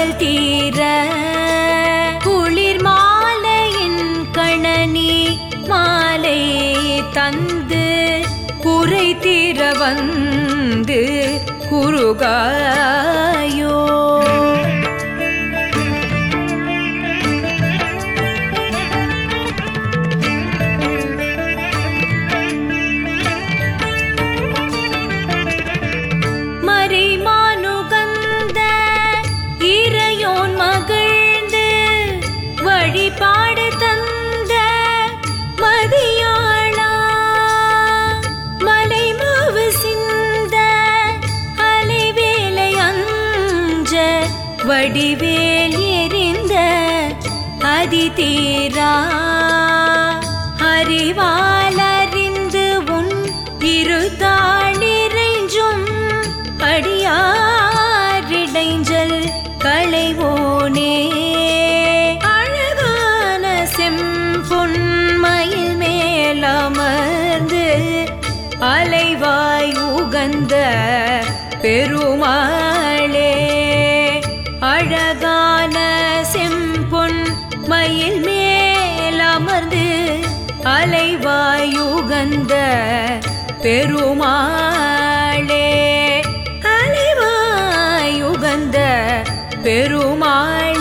மயல் தீர குளிர் மாலையின் கணனி மாலை தந்து குறை தீர வந்து குறுகாயோ. வழிபாடு தந்த மதியாளா மலைமாவு சிந்த அலைவேலை அஞ்ச வடிவேல் எரிந்த அதிதீரா அறிவால் அறிந்து உன் இருதாளிரைஞ்சும் அடியாரிடைஞ்சல் களைவோனே. பொன்மயில் மேலமர்ந்து அலைவாய் உகந்த பெருமாளே அழகான செம்பொன் மயில் மேலமர்ந்து அலைவாய் உகந்த பெருமாளே அலைவாய் உகந்த பெருமாள்